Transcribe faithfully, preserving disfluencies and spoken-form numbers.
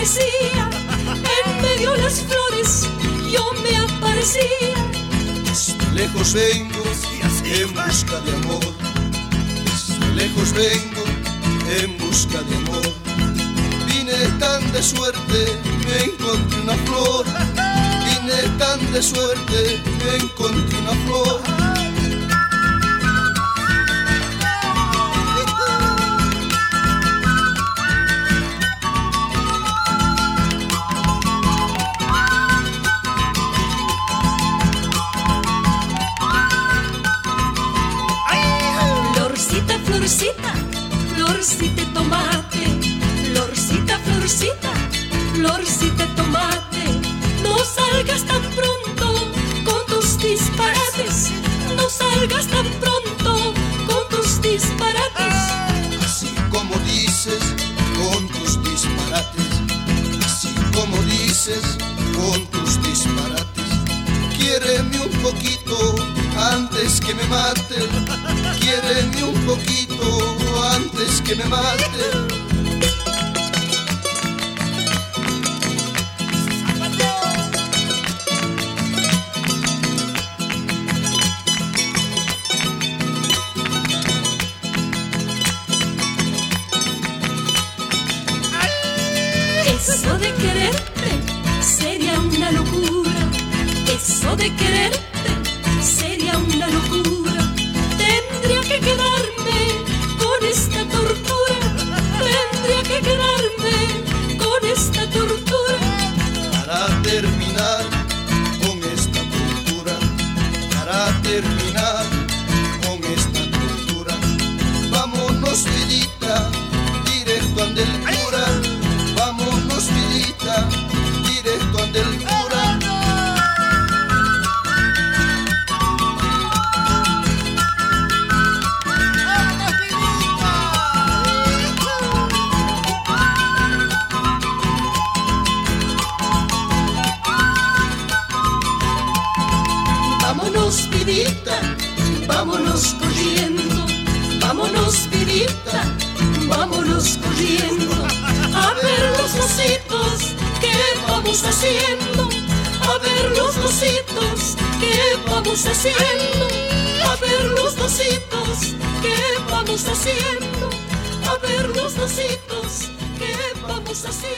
aparecía, en medio de las flores yo me aparecía. Desde lejos vengo en busca de amor, desde lejos vengo en busca de amor. Vine tan de suerte, me encontré una flor. Vine tan de suerte, me encontré una flor. Florcita, florcita de tomate, florcita, florcita, florcita de tomate. No salgas tan pronto con tus disparates, no salgas tan pronto con tus disparates. Así como dices, con tus disparates, así como dices, con tus disparates. Quiéreme un poquito antes que me maten, quiéreme un poquito antes que me maten. Eso de quererte sería una locura, eso de quererte sería una locura. Tendría que quedarme con esta tortura, tendría que quedarme con esta tortura. Para terminar con esta tortura, para terminar con esta tortura. Vámonos, vidita, directo ande el cura. Vámonos, vidita, directo ande el cura. Vámonos, vidita, vámonos corriendo, vámonos, vidita, vámonos corriendo. A ver los ositos que vamos haciendo, a ver los ositos que vamos haciendo, a ver los ositos que vamos haciendo, a ver los ositos que vamos haciendo.